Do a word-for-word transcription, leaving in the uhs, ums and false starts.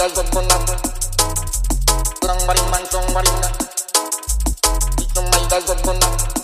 dal zoccona, lang maring mansong marina, ito may dal zoccona.